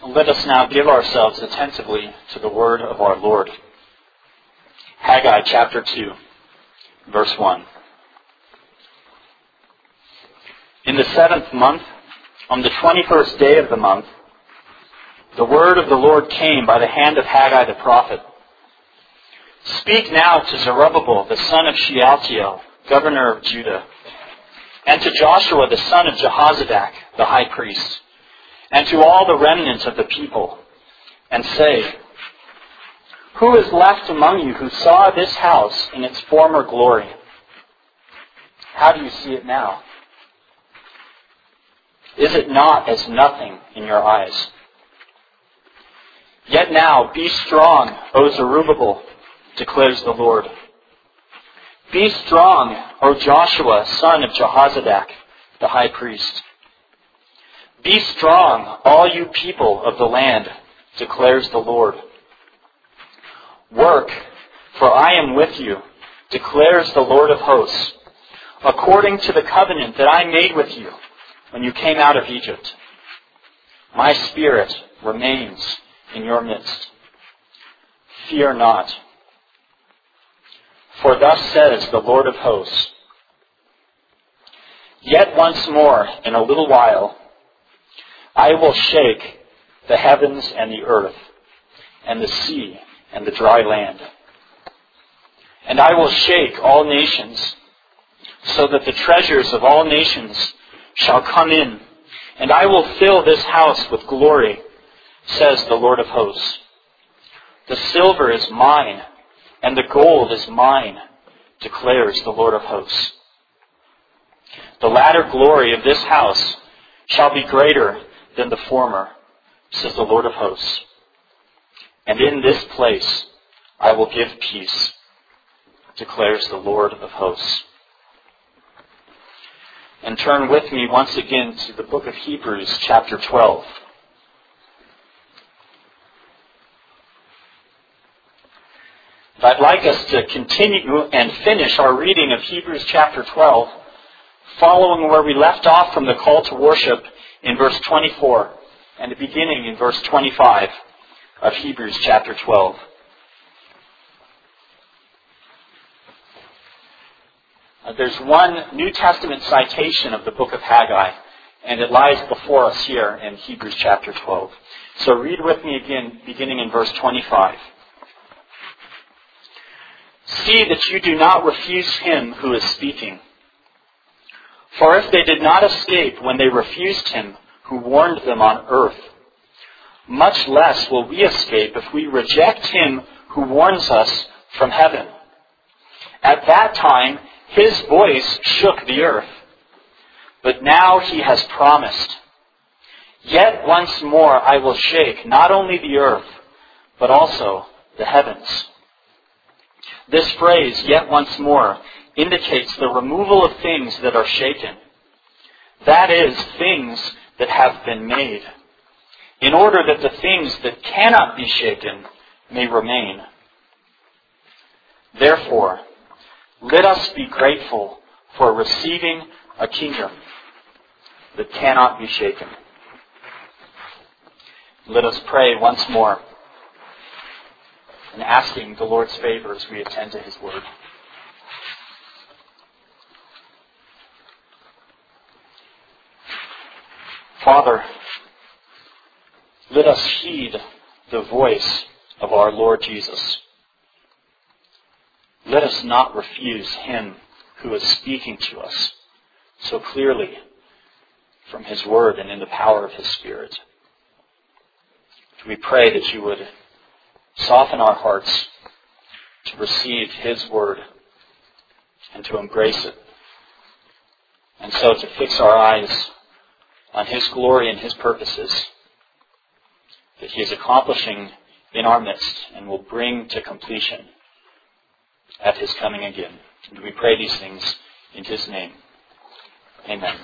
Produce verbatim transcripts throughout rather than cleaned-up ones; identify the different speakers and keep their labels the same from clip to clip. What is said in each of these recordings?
Speaker 1: Let us now give ourselves attentively to the word of our Lord. Haggai chapter two, verse one. In the seventh month, on the twenty-first day of the month, the word of the Lord came by the hand of Haggai the prophet. Speak now to Zerubbabel, the son of Shealtiel, governor of Judah, and to Joshua, the son of Jehozadak, the high priest, and to all the remnant of the people, and say, who is left among you who saw this house in its former glory? How do you see it now? Is it not as nothing in your eyes? Yet now be strong, O Zerubbabel, declares the Lord. Be strong, O Joshua, son of Jehozadak, the high priest. Be strong, all you people of the land, declares the Lord. Work, for I am with you, declares the Lord of hosts, according to the covenant that I made with you when you came out of Egypt. My spirit remains in your midst. Fear not. For thus says the Lord of hosts, yet once more in a little while, I will shake the heavens and the earth, and the sea and the dry land. And I will shake all nations, so that the treasures of all nations shall come in, and I will fill this house with glory, says the Lord of hosts. The silver is mine, and the gold is mine, declares the Lord of hosts. The latter glory of this house shall be greater than the former, says the Lord of hosts. And in this place I will give peace, declares the Lord of hosts. And turn with me once again to the book of Hebrews, chapter twelve. I'd like us to continue and finish our reading of Hebrews chapter twelve, following where we left off from the call to worship in verse twenty-four, and beginning in verse twenty-five of Hebrews chapter twelve. Uh, there's one New Testament citation of the book of Haggai, and it lies before us here in Hebrews chapter twelve. So read with me again, beginning in verse twenty-five. See that you do not refuse him who is speaking. For if they did not escape when they refused him who warned them on earth, much less will we escape if we reject him who warns us from heaven. At that time, his voice shook the earth. But now he has promised, yet once more I will shake not only the earth, but also the heavens. This phrase, yet once more, indicates the removal of things that are shaken. That is, things that have been made, in order that the things that cannot be shaken may remain. Therefore, let us be grateful for receiving a kingdom that cannot be shaken. Let us pray once more, and asking the Lord's favor as we attend to his word. Father, let us heed the voice of our Lord Jesus. Let us not refuse him who is speaking to us so clearly from his word and in the power of his Spirit. We pray that you would soften our hearts to receive his word and to embrace it, and so to fix our eyes on his glory and his purposes that he is accomplishing in our midst and will bring to completion at his coming again. And we pray these things in his name. Amen.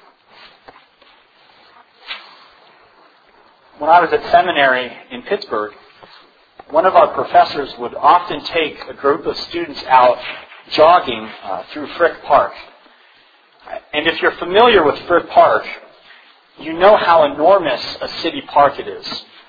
Speaker 1: When I was at seminary in Pittsburgh, one of our professors would often take a group of students out jogging uh, through Frick Park. And if you're familiar with Frick Park, you know how enormous a city park it is.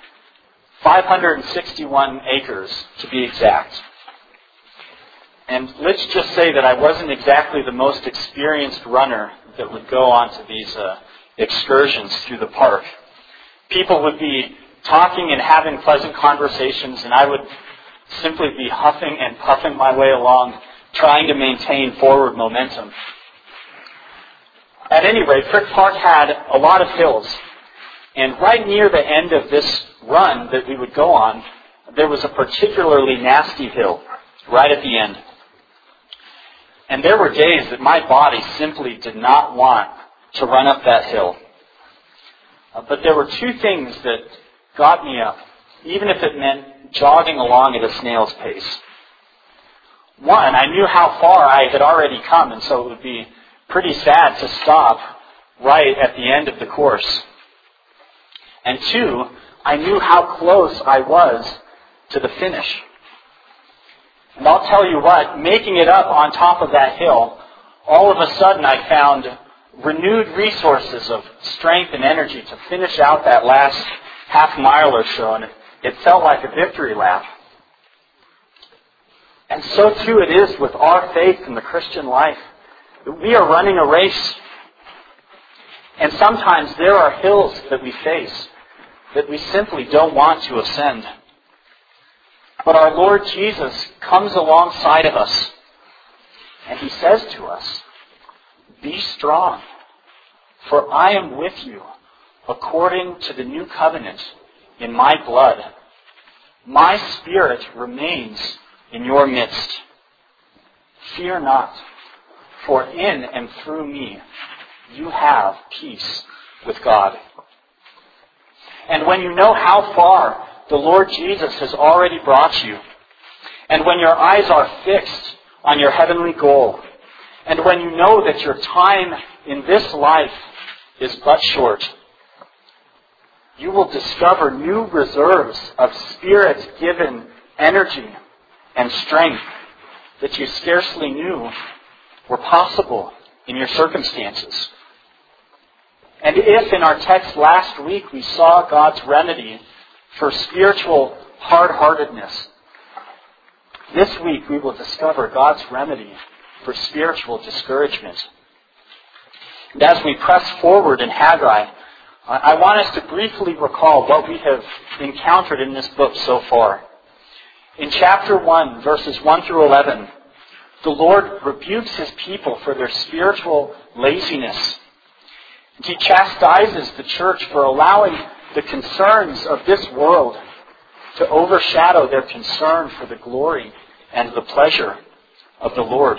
Speaker 1: five hundred sixty-one acres to be exact. And let's just say that I wasn't exactly the most experienced runner that would go onto these uh, excursions through the park. People would be talking and having pleasant conversations, and I would simply be huffing and puffing my way along, trying to maintain forward momentum. At any rate, Frick Park had a lot of hills, and right near the end of this run that we would go on, there was a particularly nasty hill right at the end. And there were days that my body simply did not want to run up that hill. Uh, but there were two things that got me up, even if it meant jogging along at a snail's pace. One, I knew how far I had already come, and so it would be pretty sad to stop right at the end of the course. And two, I knew how close I was to the finish. And I'll tell you what, making it up on top of that hill, all of a sudden I found renewed resources of strength and energy to finish out that last half mile or so, and it, it felt like a victory lap. And so too it is with our faith in the Christian life. We are running a race. And sometimes there are hills that we face that we simply don't want to ascend. But our Lord Jesus comes alongside of us, and He says to us, "Be strong, for I am with you according to the new covenant in my blood. My Spirit remains in your midst. Fear not, for in and through me you have peace with God." And when you know how far the Lord Jesus has already brought you, and when your eyes are fixed on your heavenly goal, and when you know that your time in this life is but short, you will discover new reserves of Spirit-given energy and strength that you scarcely knew were possible in your circumstances. And if in our text last week we saw God's remedy for spiritual hard-heartedness, this week we will discover God's remedy for spiritual discouragement. And as we press forward in Haggai, I want us to briefly recall what we have encountered in this book so far. In chapter one, verses one through eleven, the Lord rebukes His people for their spiritual laziness. He chastises the church for allowing the concerns of this world to overshadow their concern for the glory and the pleasure of the Lord.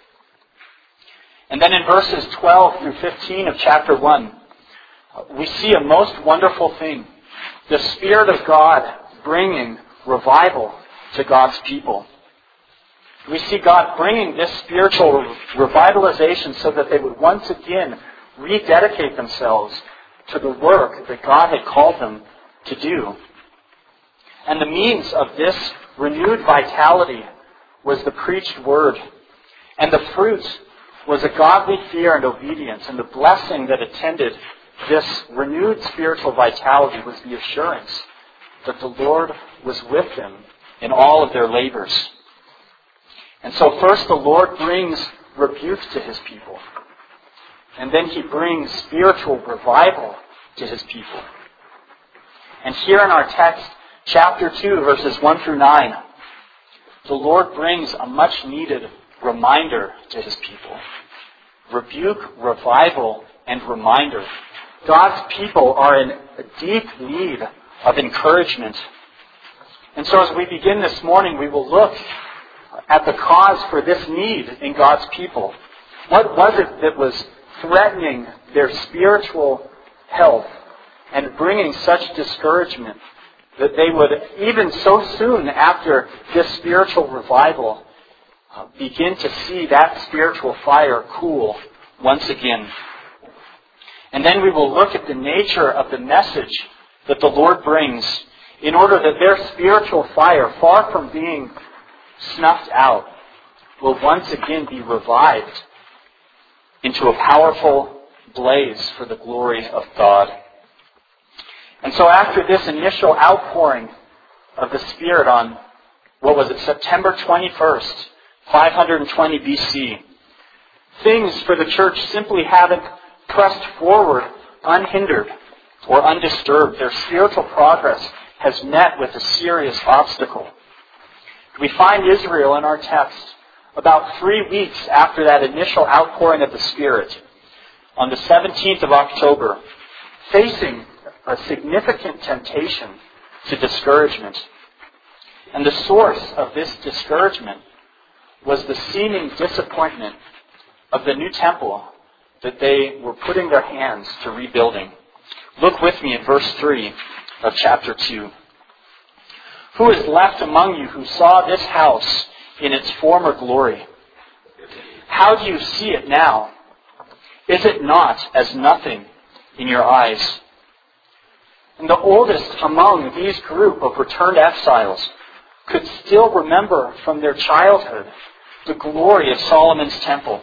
Speaker 1: And then in verses twelve through fifteen of chapter one, we see a most wonderful thing. The Spirit of God bringing revival to God's people. We see God bringing this spiritual revitalization so that they would once again rededicate themselves to the work that God had called them to do. And the means of this renewed vitality was the preached word. And the fruit was a godly fear and obedience. And the blessing that attended this renewed spiritual vitality was the assurance that the Lord was with them in all of their labors. And so first the Lord brings rebuke to His people. And then He brings spiritual revival to His people. And here in our text, chapter two, verses one through nine, the Lord brings a much needed reminder to His people. Rebuke, revival, and reminder. God's people are in a deep need of encouragement. And so as we begin this morning, we will look at the cause for this need in God's people. What was it that was threatening their spiritual health and bringing such discouragement that they would, even so soon after this spiritual revival, uh, begin to see that spiritual fire cool once again? And then we will look at the nature of the message that the Lord brings in order that their spiritual fire, far from being snuffed out, will once again be revived into a powerful blaze for the glory of God. And so after this initial outpouring of the Spirit on, what was it, September twenty-first, five hundred twenty B C. Things for the church simply haven't pressed forward unhindered or undisturbed. Their spiritual progress has met with a serious obstacle. We find Israel in our text about three weeks after that initial outpouring of the Spirit, on the seventeenth of October, facing a significant temptation to discouragement. And the source of this discouragement was the seeming disappointment of the new temple that they were putting their hands to rebuilding. Look with me at verse three of chapter two. Who is left among you who saw this house in its former glory? How do you see it now? Is it not as nothing in your eyes? And the oldest among these group of returned exiles could still remember from their childhood the glory of Solomon's temple.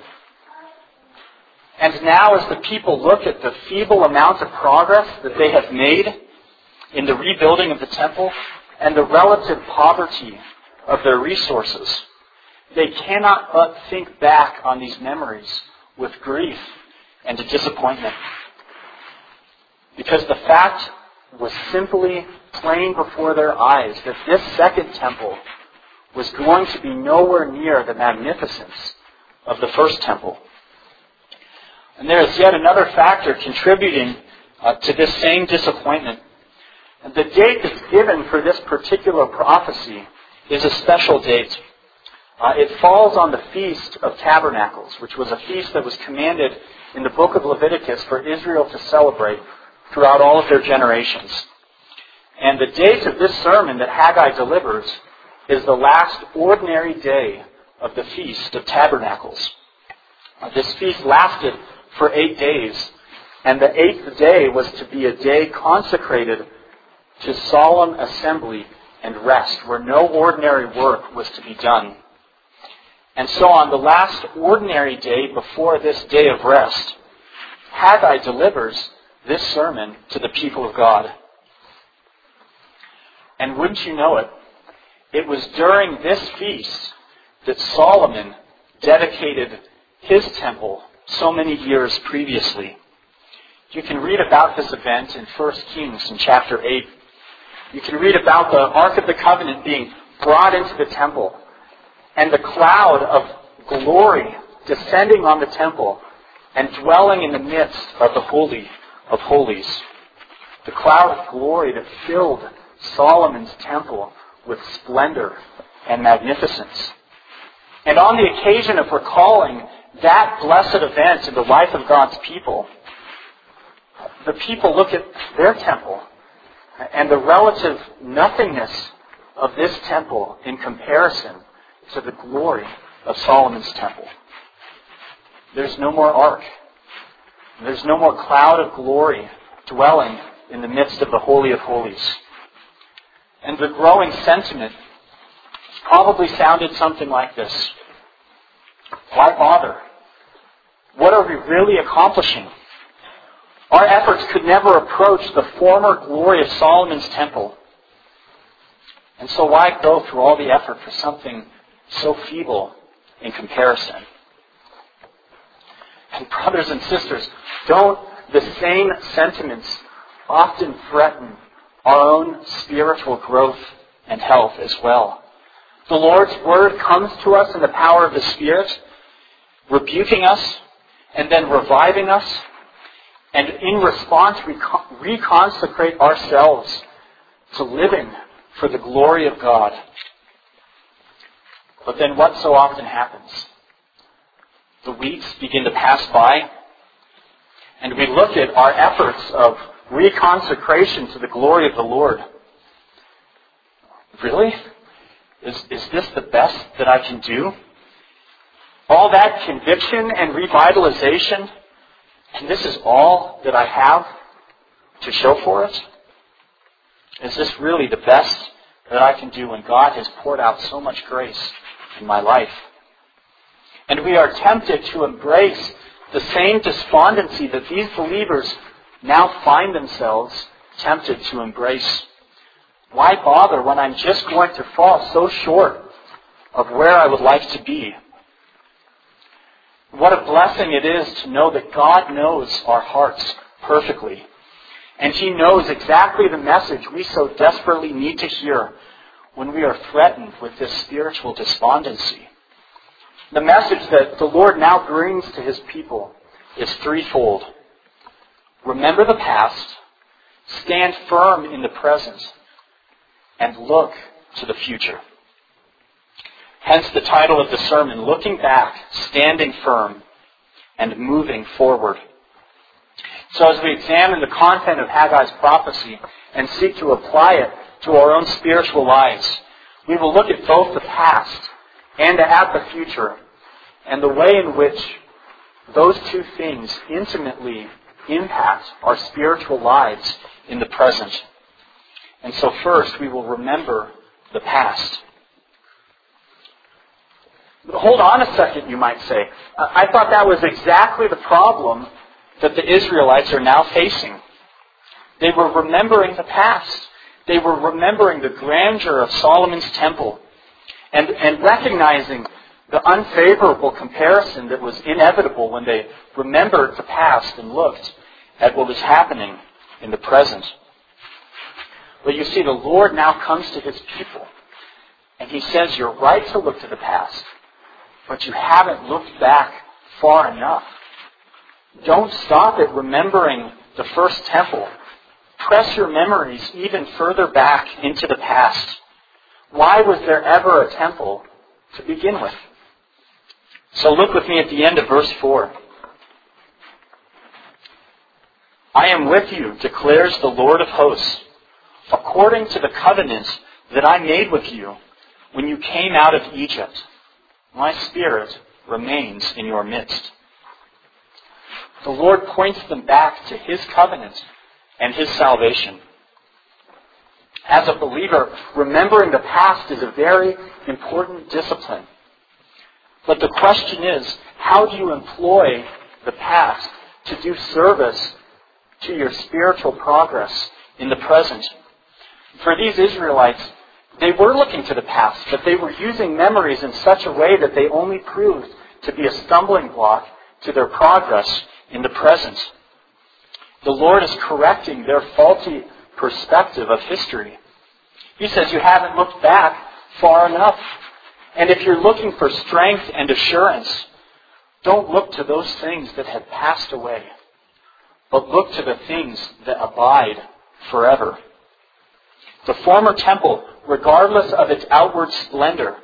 Speaker 1: And now as the people look at the feeble amount of progress that they have made in the rebuilding of the temple and the relative poverty of their resources, they cannot but think back on these memories with grief and disappointment. Because the fact was simply plain before their eyes that this second temple was going to be nowhere near the magnificence of the first temple. And there is yet another factor contributing uh, to this same disappointment. And the date that's given for this particular prophecy is a special date. Uh, it falls on the Feast of Tabernacles, which was a feast that was commanded in the book of Leviticus for Israel to celebrate throughout all of their generations. And the date of this sermon that Haggai delivers is the last ordinary day of the Feast of Tabernacles. Uh, this feast lasted for eight days, and the eighth day was to be a day consecrated to solemn assembly and rest, where no ordinary work was to be done. And so on the last ordinary day before this day of rest, Haggai delivers this sermon to the people of God. And wouldn't you know it, it was during this feast that Solomon dedicated his temple so many years previously. You can read about this event in First Kings in chapter eight. You can read about the Ark of the Covenant being brought into the temple and the cloud of glory descending on the temple and dwelling in the midst of the Holy of Holies. The cloud of glory that filled Solomon's temple with splendor and magnificence. And on the occasion of recalling that blessed event in the life of God's people, the people look at their temple and the relative nothingness of this temple in comparison to the glory of Solomon's temple. There's no more ark. There's no more cloud of glory dwelling in the midst of the Holy of Holies. And the growing sentiment probably sounded something like this. Why bother? What are we really accomplishing? Our efforts could never approach the former glory of Solomon's temple. And so why go through all the effort for something so feeble in comparison? And brothers and sisters, don't the same sentiments often threaten our own spiritual growth and health as well? The Lord's Word comes to us in the power of the Spirit, rebuking us and then reviving us, and in response we reconsecrate ourselves to living for the glory of God. But then what so often happens? The weeks begin to pass by, and we look at our efforts of reconsecration to the glory of the Lord. Really? Is, is this the best that I can do? All that conviction and revitalization, and this is all that I have to show for it? Is this really the best that I can do when God has poured out so much grace in my life? And we are tempted to embrace the same despondency that these believers now find themselves tempted to embrace. Why bother when I'm just going to fall so short of where I would like to be? What a blessing it is to know that God knows our hearts perfectly. And He knows exactly the message we so desperately need to hear when we are threatened with this spiritual despondency. The message that the Lord now brings to His people is threefold. Remember the past, stand firm in the present, and look to the future. Hence the title of the sermon, Looking Back, Standing Firm, and Moving Forward. So as we examine the content of Haggai's prophecy and seek to apply it to our own spiritual lives, we will look at both the past and at the future, and the way in which those two things intimately impact our spiritual lives in the present. And so first, we will remember the past. Hold on a second, you might say. I thought that was exactly the problem that the Israelites are now facing. They were remembering the past. They were remembering the grandeur of Solomon's temple and, and recognizing the unfavorable comparison that was inevitable when they remembered the past and looked at what was happening in the present. But you see, the Lord now comes to His people and He says, you're right to look to the past, but you haven't looked back far enough. Don't stop at remembering the first temple. Press your memories even further back into the past. Why was there ever a temple to begin with? So look with me at the end of verse four. I am with you, declares the Lord of hosts, according to the covenant that I made with you when you came out of Egypt. My Spirit remains in your midst. The Lord points them back to His covenant and His salvation. As a believer, remembering the past is a very important discipline. But the question is, how do you employ the past to do service to your spiritual progress in the present? For these Israelites, they were looking to the past, but they were using memories in such a way that they only proved to be a stumbling block to their progress in the present. The Lord is correcting their faulty perspective of history. He says you haven't looked back far enough. And if you're looking for strength and assurance, don't look to those things that have passed away, but look to the things that abide forever. The former temple, regardless of its outward splendor,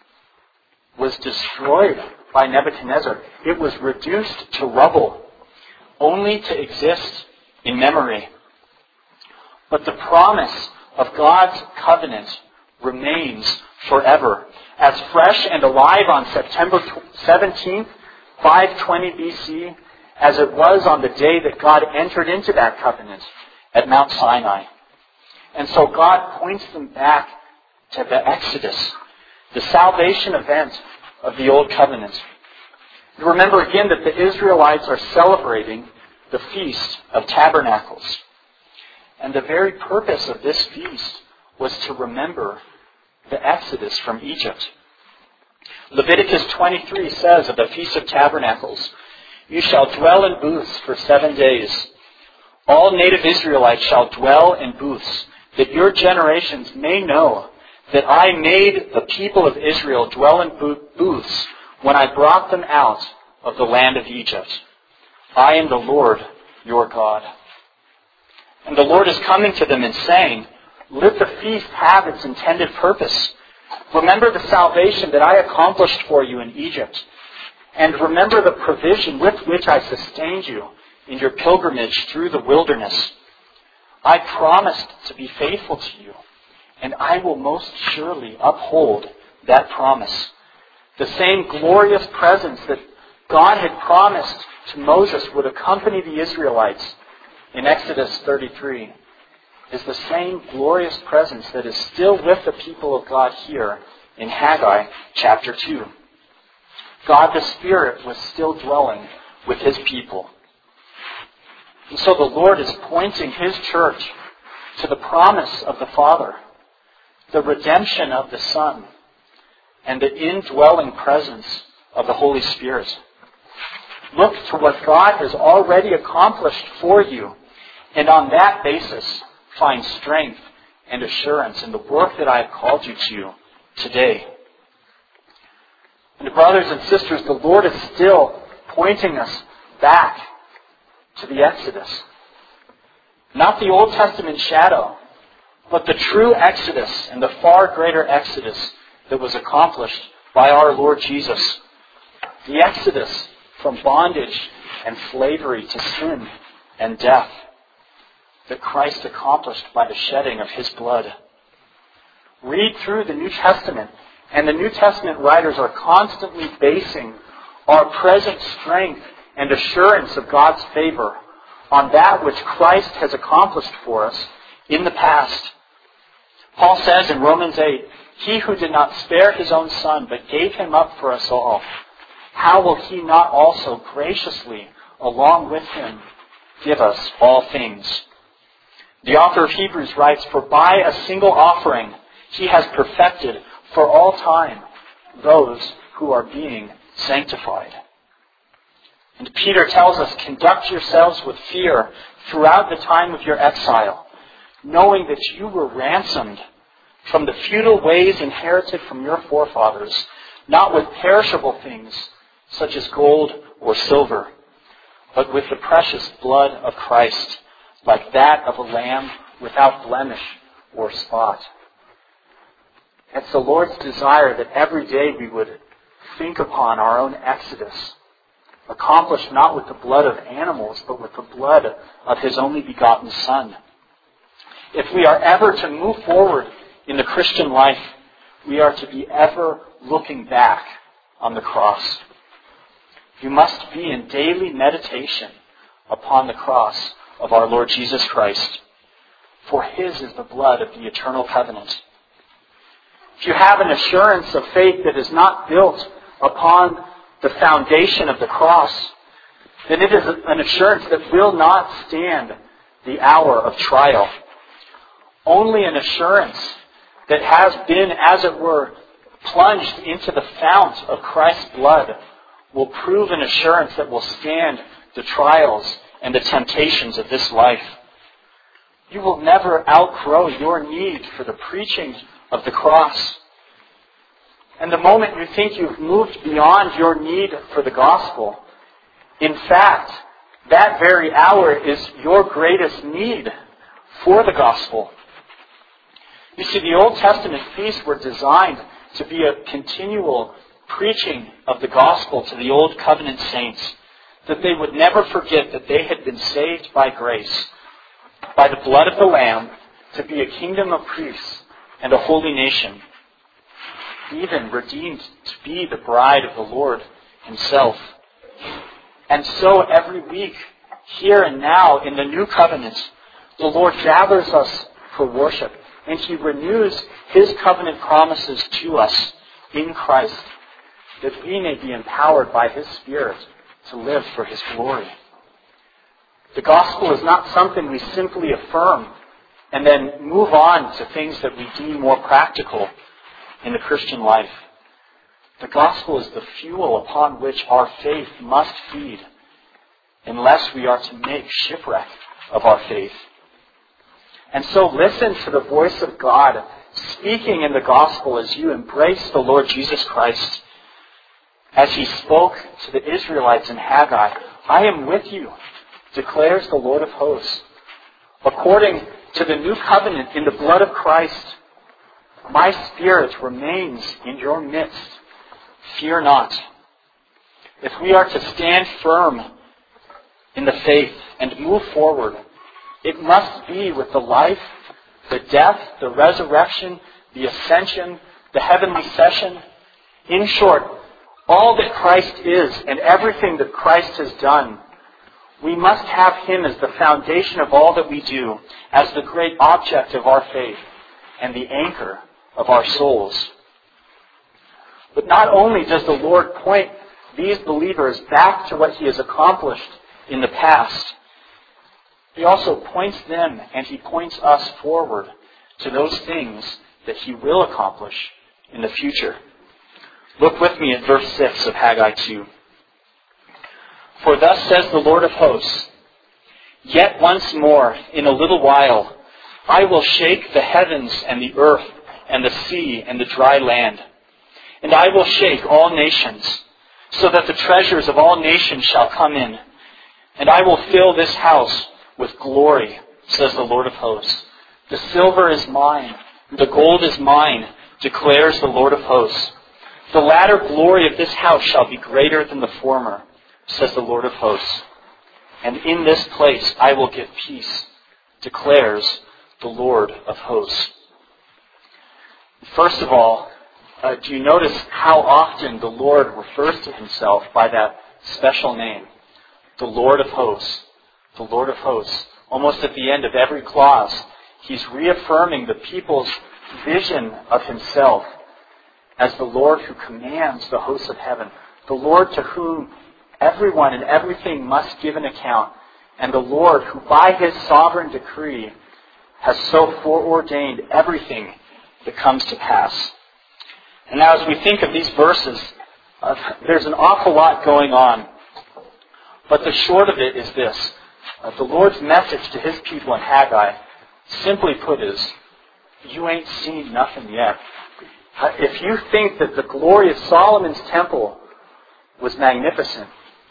Speaker 1: was destroyed by Nebuchadnezzar. It was reduced to rubble, only to exist in memory. But the promise of God's covenant remains forever, as fresh and alive on September seventeenth, five twenty B C, as it was on the day that God entered into that covenant at Mount Sinai. And so God points them back to the Exodus, the salvation event of the Old Covenant. You remember again that the Israelites are celebrating the Feast of Tabernacles. And the very purpose of this feast was to remember the Exodus from Egypt. Leviticus twenty-three says of the Feast of Tabernacles, you shall dwell in booths for seven days. All native Israelites shall dwell in booths, that your generations may know that I made the people of Israel dwell in booths when I brought them out of the land of Egypt. I am the Lord your God. And the Lord is coming to them and saying, let the feast have its intended purpose. Remember the salvation that I accomplished for you in Egypt. And remember the provision with which I sustained you in your pilgrimage through the wilderness. I promised to be faithful to you, and I will most surely uphold that promise. The same glorious presence that God had promised to Moses would accompany the Israelites in Exodus thirty-three is the same glorious presence that is still with the people of God here in Haggai chapter two. God the Spirit was still dwelling with His people. And so the Lord is pointing His church to the promise of the Father the redemption of the Son, and the indwelling presence of the Holy Spirit. Look to what God has already accomplished for you, and on that basis, find strength and assurance in the work that I have called you to today. And brothers and sisters, the Lord is still pointing us back to the Exodus. Not the Old Testament shadow, but the true Exodus and the far greater Exodus that was accomplished by our Lord Jesus. The Exodus from bondage and slavery to sin and death that Christ accomplished by the shedding of His blood. Read through the New Testament, and the New Testament writers are constantly basing our present strength and assurance of God's favor on that which Christ has accomplished for us in the past. Paul says in Romans eight, He who did not spare His own Son, but gave Him up for us all, how will He not also graciously, along with Him, give us all things? The author of Hebrews writes, For by a single offering He has perfected for all time those who are being sanctified. And Peter tells us, Conduct yourselves with fear throughout the time of your exile, knowing that you were ransomed from the futile ways inherited from your forefathers, not with perishable things such as gold or silver, but with the precious blood of Christ, like that of a lamb without blemish or spot. It's the Lord's desire that every day we would think upon our own exodus, accomplished not with the blood of animals, but with the blood of His only begotten Son. If we are ever to move forward in the Christian life, we are to be ever looking back on the cross. You must be in daily meditation upon the cross of our Lord Jesus Christ, for His is the blood of the eternal covenant. If you have an assurance of faith that is not built upon the foundation of the cross, then it is an assurance that will not stand the hour of trial. Only an assurance that has been, as it were, plunged into the fount of Christ's blood will prove an assurance that will stand the trials and the temptations of this life. You will never outgrow your need for the preaching of the cross. And the moment you think you've moved beyond your need for the gospel, in fact, that very hour is your greatest need for the gospel. You see, the Old Testament feasts were designed to be a continual preaching of the gospel to the Old Covenant saints, that they would never forget that they had been saved by grace, by the blood of the Lamb, to be a kingdom of priests and a holy nation, even redeemed to be the bride of the Lord Himself. And so every week, here and now in the new covenant, the Lord gathers us for worship, and He renews His covenant promises to us in Christ, that we may be empowered by His Spirit to live for His glory. The gospel is not something we simply affirm and then move on to things that we deem more practical in the Christian life. The gospel is the fuel upon which our faith must feed, unless we are to make shipwreck of our faith. And so listen to the voice of God speaking in the gospel as you embrace the Lord Jesus Christ. As He spoke to the Israelites in Haggai, I am with you, declares the Lord of hosts. According to the new covenant in the blood of Christ, my Spirit remains in your midst. Fear not. If we are to stand firm in the faith and move forward, it must be with the life, the death, the resurrection, the ascension, the heavenly session. In short, all that Christ is and everything that Christ has done, we must have Him as the foundation of all that we do, as the great object of our faith and the anchor of our souls. But not only does the Lord point these believers back to what He has accomplished in the past, He also points them and He points us forward to those things that he will accomplish in the future. Look with me at verse six of Haggai two. For thus says the Lord of hosts, yet once more, in a little while, I will shake the heavens and the earth and the sea and the dry land. And I will shake all nations, so that the treasures of all nations shall come in. And I will fill this house with glory, says the Lord of hosts. The silver is mine, the gold is mine, declares the Lord of hosts. The latter glory of this house shall be greater than the former, says the Lord of hosts. And in this place I will give peace, declares the Lord of hosts. First of all, uh, do you notice how often the Lord refers to himself by that special name? The Lord of hosts. The Lord of hosts. Almost at the end of every clause, he's reaffirming the people's vision of himself as the Lord who commands the hosts of heaven. The Lord to whom everyone and everything must give an account. And the Lord who by his sovereign decree has so foreordained everything that comes to pass. And now as we think of these verses, uh, there's an awful lot going on. But the short of it is this. Uh, the Lord's message to his people in Haggai, simply put, is, you ain't seen nothing yet. Uh, if you think that the glory of Solomon's temple was magnificent,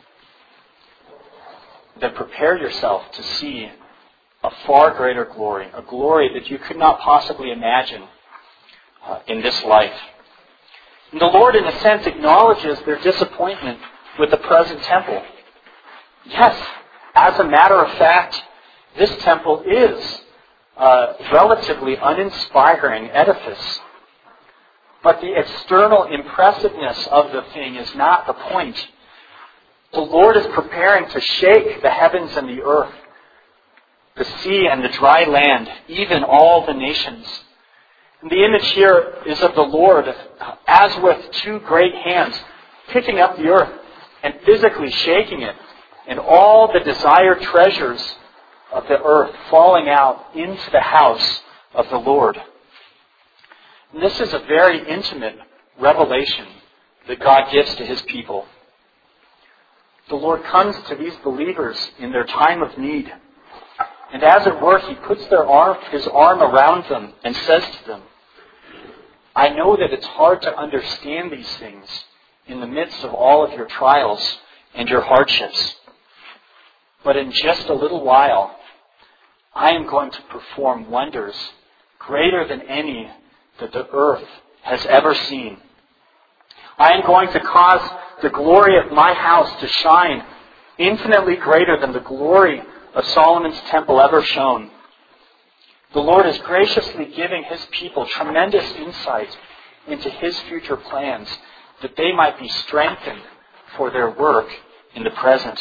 Speaker 1: then prepare yourself to see a far greater glory, a glory that you could not possibly imagine uh, in this life. And the Lord, in a sense, acknowledges their disappointment with the present temple. Yes, as a matter of fact, this temple is a relatively uninspiring edifice. But the external impressiveness of the thing is not the point. The Lord is preparing to shake the heavens and the earth, the sea and the dry land, even all the nations. And the image here is of the Lord, as with two great hands, picking up the earth and physically shaking it, and all the desired treasures of the earth falling out into the house of the Lord. And this is a very intimate revelation that God gives to his people. The Lord comes to these believers in their time of need. And as it were, he puts their arm, his arm around them and says to them, I know that it's hard to understand these things in the midst of all of your trials and your hardships. But in just a little while, I am going to perform wonders greater than any that the earth has ever seen. I am going to cause the glory of my house to shine infinitely greater than the glory of Solomon's temple ever shone. The Lord is graciously giving his people tremendous insight into his future plans, that they might be strengthened for their work in the present.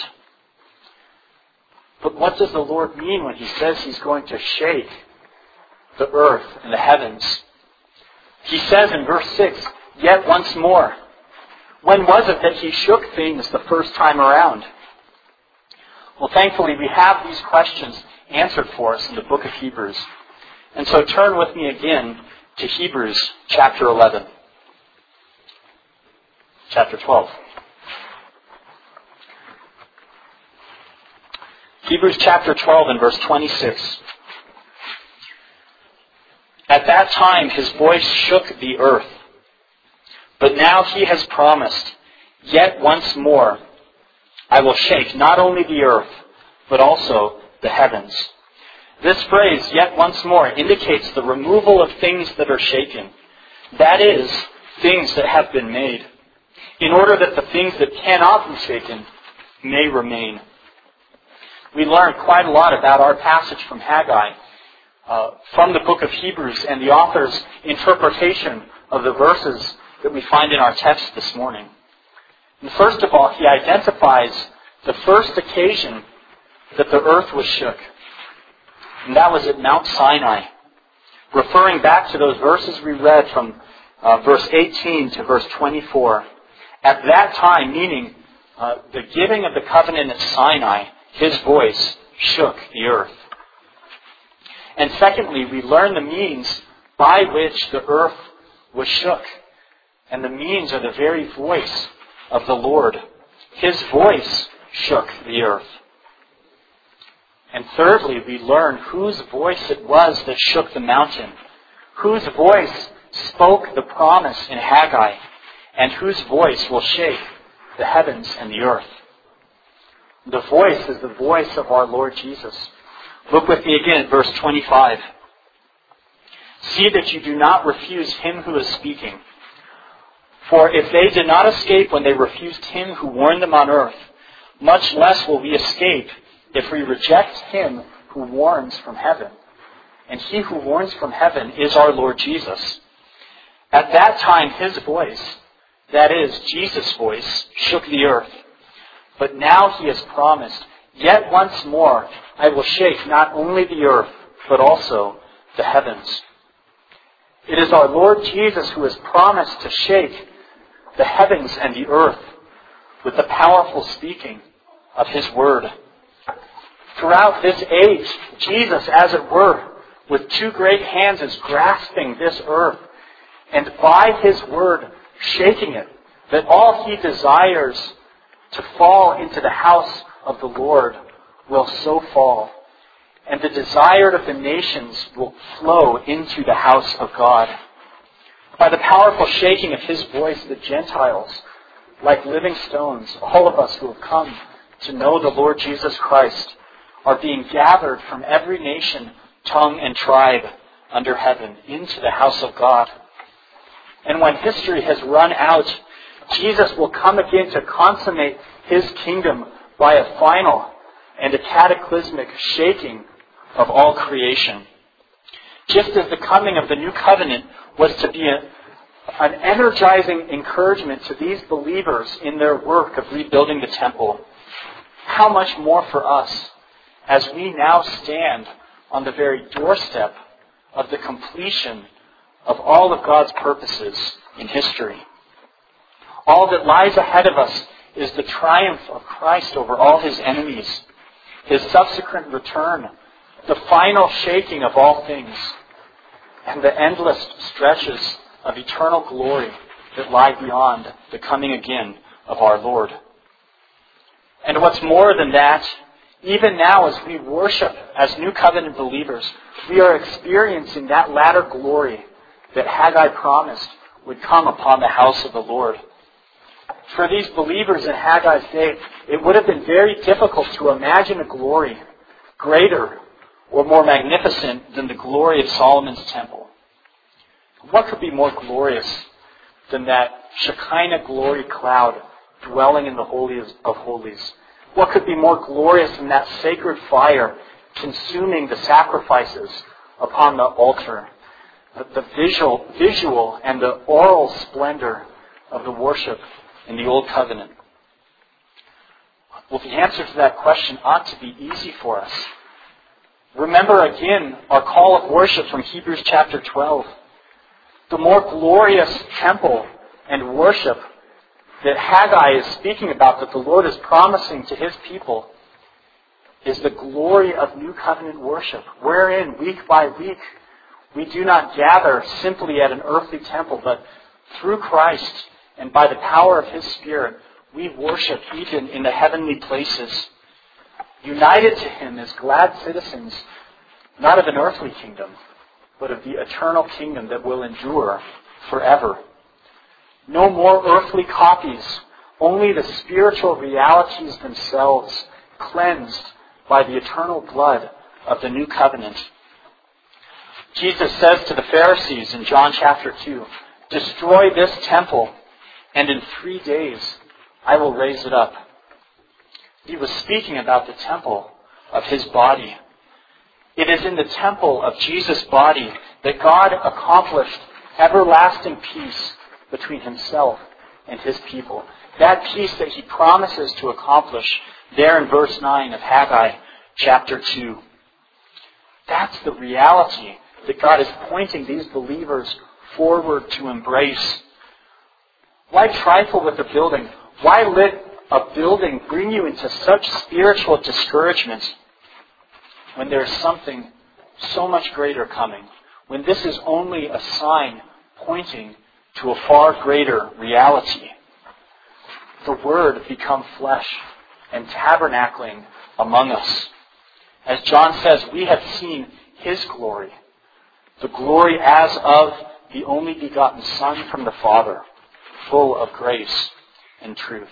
Speaker 1: But what does the Lord mean when he says he's going to shake the earth and the heavens? He says in verse six, yet once more. When was it that he shook things the first time around? Well, thankfully, we have these questions answered for us in the book of Hebrews. And so turn with me again to Hebrews chapter eleven. Chapter twelve. Hebrews chapter twelve and verse twenty-six. At that time his voice shook the earth. But now he has promised, yet once more I will shake not only the earth, but also the heavens. This phrase, yet once more, indicates the removal of things that are shaken. That is, things that have been made, in order that the things that cannot be shaken may remain. We learn quite a lot about our passage from Haggai uh, from the book of Hebrews and the author's interpretation of the verses that we find in our text this morning. And first of all, he identifies the first occasion that the earth was shook. And that was at Mount Sinai. Referring back to those verses we read from uh, verse eighteen to verse twenty-four. At that time, meaning uh, the giving of the covenant at Sinai, his voice shook the earth. And secondly, we learn the means by which the earth was shook. And the means are the very voice of the Lord. His voice shook the earth. And thirdly, we learn whose voice it was that shook the mountain, whose voice spoke the promise in Haggai, and whose voice will shake the heavens and the earth. The voice is the voice of our Lord Jesus. Look with me again at verse twenty-five. See that you do not refuse him who is speaking. For if they did not escape when they refused him who warned them on earth, much less will we escape if we reject him who warns from heaven. And he who warns from heaven is our Lord Jesus. At that time his voice, that is, Jesus' voice, shook the earth. But now he has promised, yet once more I will shake not only the earth, but also the heavens. It is our Lord Jesus who has promised to shake the heavens and the earth with the powerful speaking of his word. Throughout this age, Jesus, as it were, with two great hands is grasping this earth, and by his word shaking it, that all he desires to fall into the house of the Lord will so fall. And the desired of the nations will flow into the house of God. By the powerful shaking of his voice, the Gentiles, like living stones, all of us who have come to know the Lord Jesus Christ, are being gathered from every nation, tongue, and tribe under heaven into the house of God. And when history has run out, Jesus will come again to consummate his kingdom by a final and a cataclysmic shaking of all creation. Just as the coming of the new covenant was to be a, an energizing encouragement to these believers in their work of rebuilding the temple, how much more for us as we now stand on the very doorstep of the completion of all of God's purposes in history. All that lies ahead of us is the triumph of Christ over all his enemies, his subsequent return, the final shaking of all things, and the endless stretches of eternal glory that lie beyond the coming again of our Lord. And what's more than that, even now as we worship as New Covenant believers, we are experiencing that latter glory that Haggai promised would come upon the house of the Lord. For these believers in Haggai's day, it would have been very difficult to imagine a glory greater or more magnificent than the glory of Solomon's temple. What could be more glorious than that Shekinah glory cloud dwelling in the holiest of holies? What could be more glorious than that sacred fire consuming the sacrifices upon the altar? The, the visual, visual and the oral splendor of the worship in the Old Covenant. Well, the answer to that question ought to be easy for us. Remember again our call of worship from Hebrews chapter twelve. The more glorious temple and worship that Haggai is speaking about, that the Lord is promising to his people, is the glory of New Covenant worship, wherein week by week we do not gather simply at an earthly temple, but through Christ and by the power of his Spirit, we worship even in the heavenly places, united to him as glad citizens, not of an earthly kingdom, but of the eternal kingdom that will endure forever. No more earthly copies, only the spiritual realities themselves, cleansed by the eternal blood of the new covenant. Jesus says to the Pharisees in John chapter two, "Destroy this temple, and in three days I will raise it up." He was speaking about the temple of his body. It is in the temple of Jesus' body that God accomplished everlasting peace between himself and his people. That peace that he promises to accomplish there in verse nine of Haggai chapter two. That's the reality that God is pointing these believers forward to embrace. Why trifle with the building? Why let a building bring you into such spiritual discouragement when there is something so much greater coming? when this is only a sign pointing to a far greater reality. The Word become flesh and tabernacling among us. As John says, we have seen His glory, the glory as of the only begotten Son from the Father, full of grace and truth.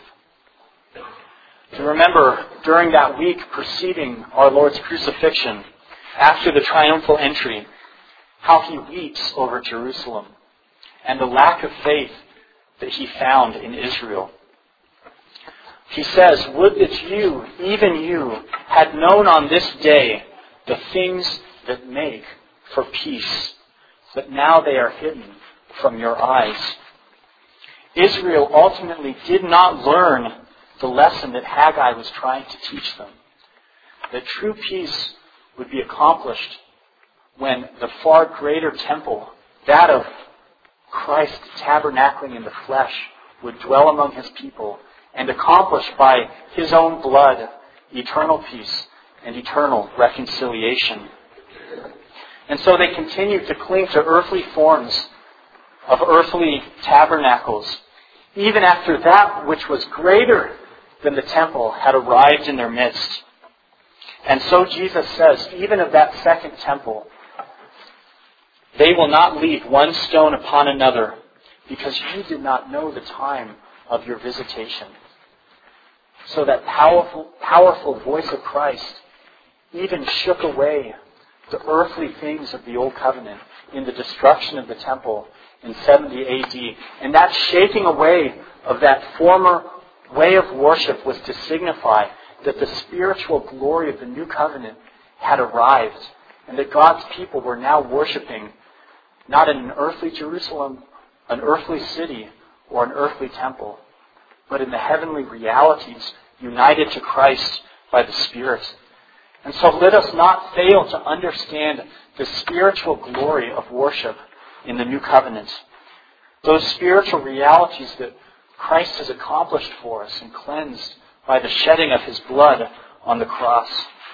Speaker 1: To remember, during that week preceding our Lord's crucifixion, after the triumphal entry, how He weeps over Jerusalem and the lack of faith that He found in Israel. He says, "Would that you, even you, had known on this day the things that make for peace, but now they are hidden from your eyes." Israel ultimately did not learn the lesson that Haggai was trying to teach them. That true peace would be accomplished when the far greater temple, that of Christ tabernacling in the flesh, would dwell among His people and accomplish by His own blood eternal peace and eternal reconciliation. And so they continued to cling to earthly forms of earthly tabernacles, even after that which was greater than the temple had arrived in their midst. And so Jesus says, even of that second temple, they will not leave one stone upon another, because you did not know the time of your visitation. So that powerful, powerful voice of Christ even shook away the earthly things of the Old Covenant in the destruction of the temple in seventy A D. And that shaking away of that former way of worship was to signify that the spiritual glory of the new covenant had arrived, and that God's people were now worshiping not in an earthly Jerusalem, an earthly city, or an earthly temple, but in the heavenly realities united to Christ by the Spirit. And so let us not fail to understand the spiritual glory of worship in the new covenant. Those spiritual realities that Christ has accomplished for us and cleansed by the shedding of His blood on the cross.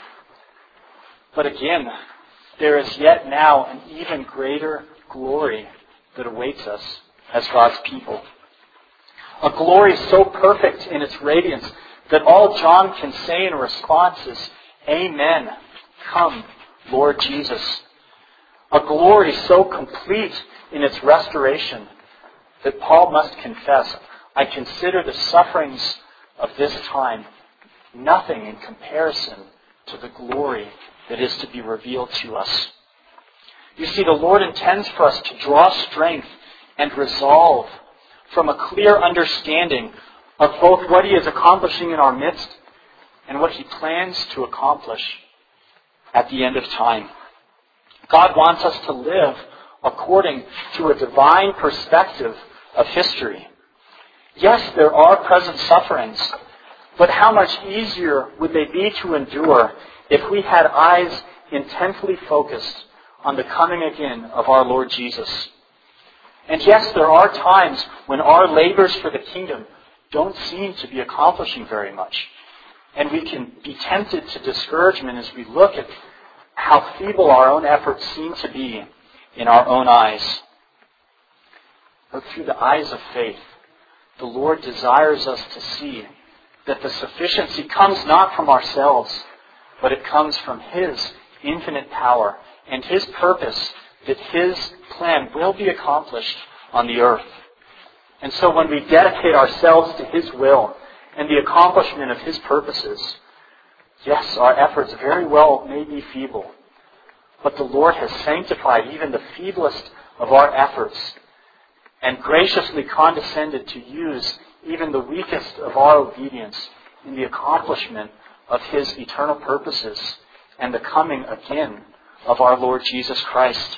Speaker 1: But again, there is yet now an even greater glory that awaits us as God's people. A glory so perfect in its radiance that all John can say in response is, "Amen. Come, Lord Jesus." A glory so complete in its restoration that Paul must confess, "I consider the sufferings of this time nothing in comparison to the glory that is to be revealed to us." You see, the Lord intends for us to draw strength and resolve from a clear understanding of both what He is accomplishing in our midst and what He plans to accomplish at the end of time. God wants us to live according to a divine perspective of history. Yes, there are present sufferings, but how much easier would they be to endure if we had eyes intently focused on the coming again of our Lord Jesus? And yes, there are times when our labors for the kingdom don't seem to be accomplishing very much. And we can be tempted to discouragement as we look at how feeble our own efforts seem to be in our own eyes. But through the eyes of faith, the Lord desires us to see that the sufficiency comes not from ourselves, but it comes from His infinite power and His purpose that His plan will be accomplished on the earth. And so when we dedicate ourselves to His will and the accomplishment of His purposes, yes, our efforts very well may be feeble, but the Lord has sanctified even the feeblest of our efforts and graciously condescended to use even the weakest of our obedience in the accomplishment of His eternal purposes and the coming again of our Lord Jesus Christ.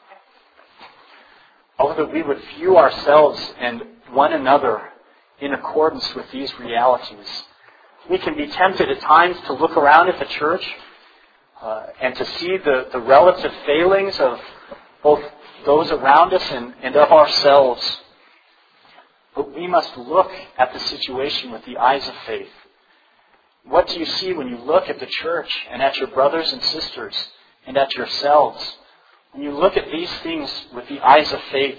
Speaker 1: Oh, that we would view ourselves and one another in accordance with these realities. We can be tempted at times to look around at the church uh, and to see the, the relative failings of both those around us and, and of ourselves. But we must look at the situation with the eyes of faith. What do you see when you look at the church and at your brothers and sisters and at yourselves? When you look at these things with the eyes of faith,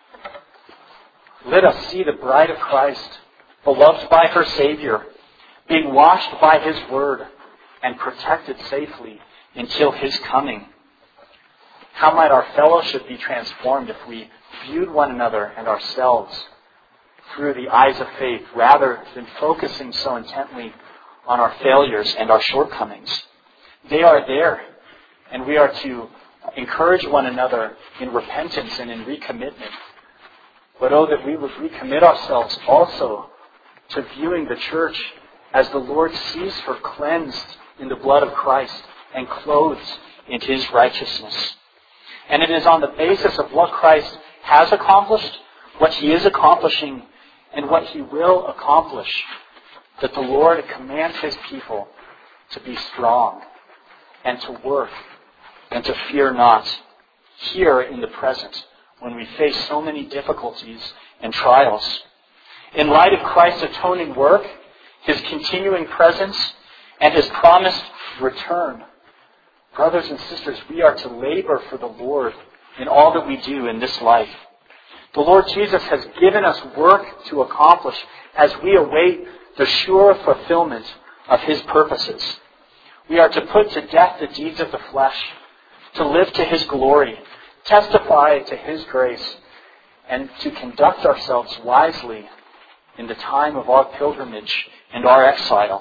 Speaker 1: let us see the bride of Christ, beloved by her Savior, being washed by His Word and protected safely until His coming. How might our fellowship be transformed if we viewed one another and ourselves through the eyes of faith rather than focusing so intently on our failures and our shortcomings? They are there, and we are to encourage one another in repentance and in recommitment. But oh, that we would recommit ourselves also to viewing the church as the Lord sees her, cleansed in the blood of Christ and clothed in His righteousness. And it is on the basis of what Christ has accomplished, what He is accomplishing, and what He will accomplish, that the Lord commands His people to be strong and to work and to fear not here in the present when we face so many difficulties and trials. In light of Christ's atoning work, His continuing presence, and His promised return, brothers and sisters, we are to labor for the Lord in all that we do in this life. The Lord Jesus has given us work to accomplish as we await the sure fulfillment of His purposes. We are to put to death the deeds of the flesh, to live to His glory, testify to His grace, and to conduct ourselves wisely in the time of our pilgrimage and our exile.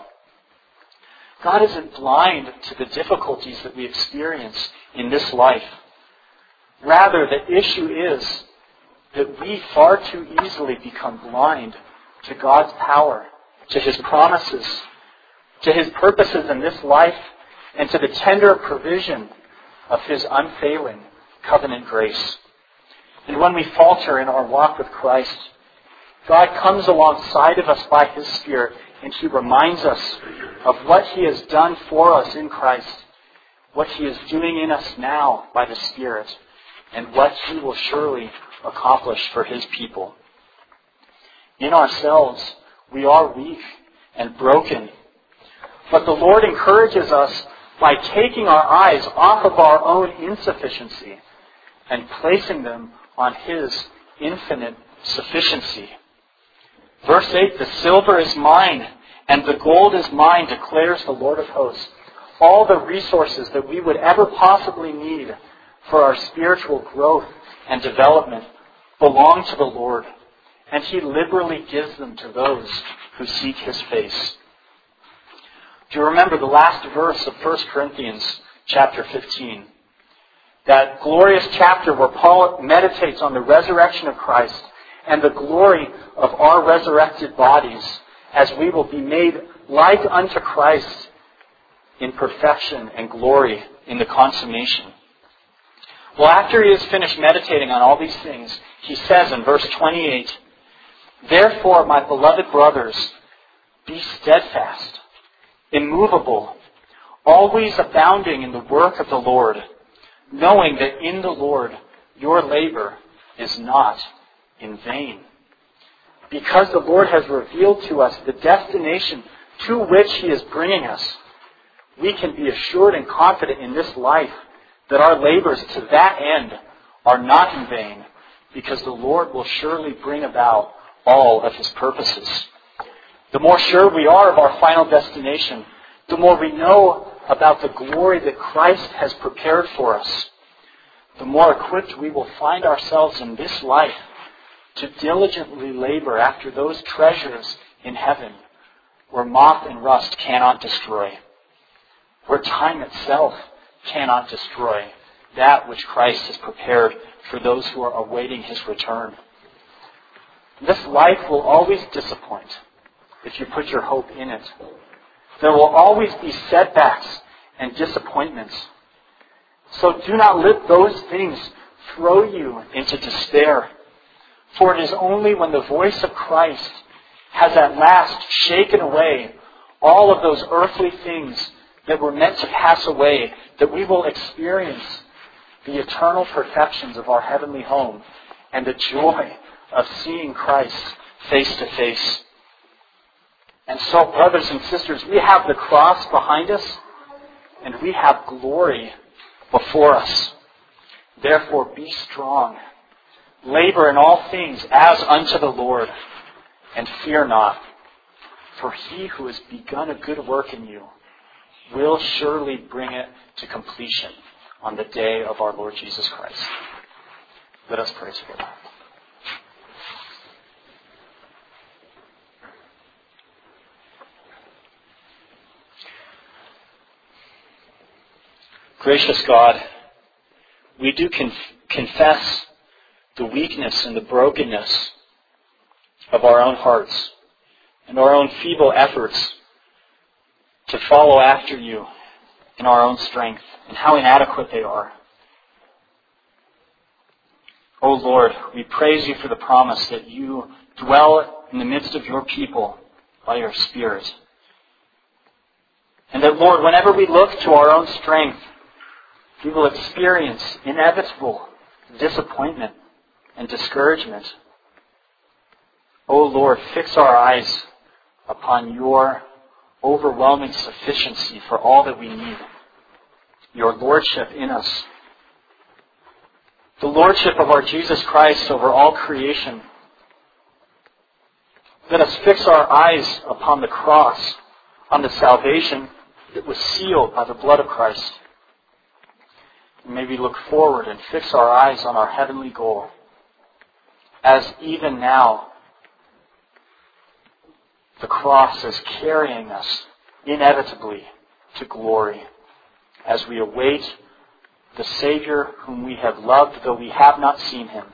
Speaker 1: God isn't blind to the difficulties that we experience in this life. Rather, the issue is that we far too easily become blind to God's power, to His promises, to His purposes in this life, and to the tender provision of His unfailing covenant grace. And when we falter in our walk with Christ, God comes alongside of us by His Spirit, and He reminds us of what He has done for us in Christ, what He is doing in us now by the Spirit, and what He will surely accomplish for His people. In ourselves, we are weak and broken, but the Lord encourages us by taking our eyes off of our own insufficiency and placing them on His infinite sufficiency. Verse eight, the silver is mine and the gold is mine, declares the Lord of hosts. All the resources that we would ever possibly need for our spiritual growth and development belong to the Lord, and He liberally gives them to those who seek His face. Do you remember the last verse of First Corinthians chapter fifteen? That glorious chapter where Paul meditates on the resurrection of Christ and the glory of our resurrected bodies as we will be made like unto Christ in perfection and glory in the consummation. Well, after he has finished meditating on all these things, he says in verse twenty-eight, therefore, my beloved brothers, be steadfast, immovable, always abounding in the work of the Lord, knowing that in the Lord your labor is not in vain. Because the Lord has revealed to us the destination to which He is bringing us, we can be assured and confident in this life that our labors to that end are not in vain, because the Lord will surely bring about all of His purposes. The more sure we are of our final destination, the more we know about the glory that Christ has prepared for us, the more equipped we will find ourselves in this life to diligently labor after those treasures in heaven where moth and rust cannot destroy, where time itself cannot destroy that which Christ has prepared for those who are awaiting His return. This life will always disappoint if you put your hope in it. There will always be setbacks and disappointments. So do not let those things throw you into despair. For it is only when the voice of Christ has at last shaken away all of those earthly things that were meant to pass away that we will experience the eternal perfections of our heavenly home and the joy of seeing Christ face to face. And so, brothers and sisters, we have the cross behind us and we have glory before us. Therefore be strong. Labor in all things as unto the Lord, and fear not. For he who has begun a good work in you will surely bring it to completion on the day of our Lord Jesus Christ. Let us pray together. Gracious God, we do conf- confess the weakness and the brokenness of our own hearts and our own feeble efforts to follow after you in our own strength and how inadequate they are. O Lord, we praise you for the promise that you dwell in the midst of your people by your Spirit. And that, Lord, whenever we look to our own strength, we will experience inevitable disappointment and discouragement. O Lord, fix our eyes upon your overwhelming sufficiency for all that we need. Your lordship in us. The lordship of our Jesus Christ over all creation. Let us fix our eyes upon the cross, on the salvation that was sealed by the blood of Christ. And may we look forward and fix our eyes on our heavenly goal, as even now the cross is carrying us inevitably to glory, as we await the Savior whom we have loved, though we have not seen him.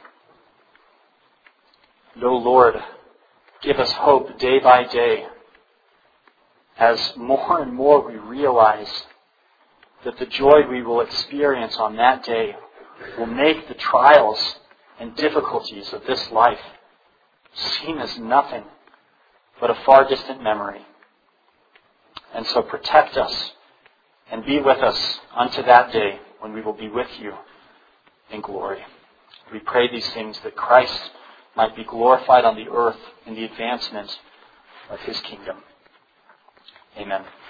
Speaker 1: And, O Lord, give us hope day by day, as more and more we realize that the joy we will experience on that day will make the trials and difficulties of this life seem as nothing but a far distant memory. And so protect us and be with us unto that day when we will be with you in glory. We pray these things that Christ might be glorified on the earth in the advancement of his kingdom. Amen.